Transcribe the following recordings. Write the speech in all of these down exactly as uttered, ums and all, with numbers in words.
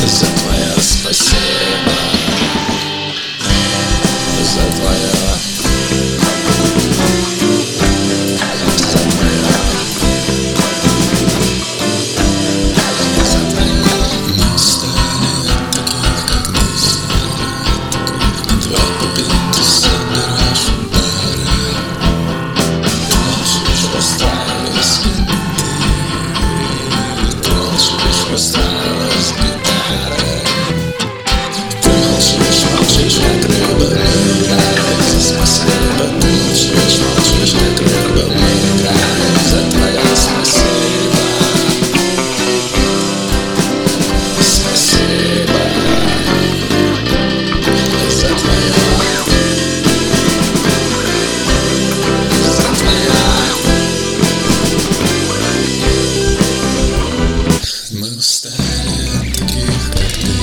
За твое спасибо, за твое, за твое, за твое. Мы стали таких, как мы стали. Два купить ты собираешь пары. Ты молчишь, расстраиваясь, ты молчишь, расстраиваясь гитарой. Ты молчишь, молчишь, как рыба, мы играем за спасибо. Ты молчишь, молчишь, как рыба, мы играем за твое спасибо. Спасибо за твое, за твое. Мы устали от таких, как ты,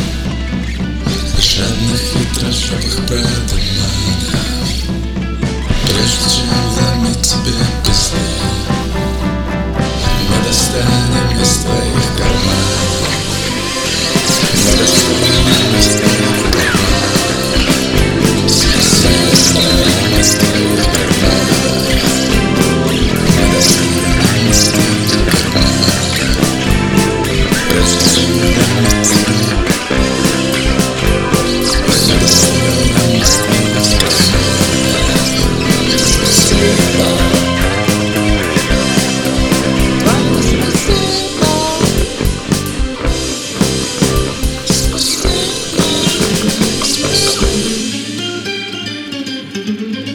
жадных хитрожопых продуманов. Прежде чем вломить тебе пизды, мы достанем из твоих карманов. Мы достанем из твоих карманов. Мы достанем из твоих карманов. Мы достанем из твоих карманов. Прежде чем вломить тебе, мы достанем из твоих карманов. Спасибо. Спасибо. Спасибо.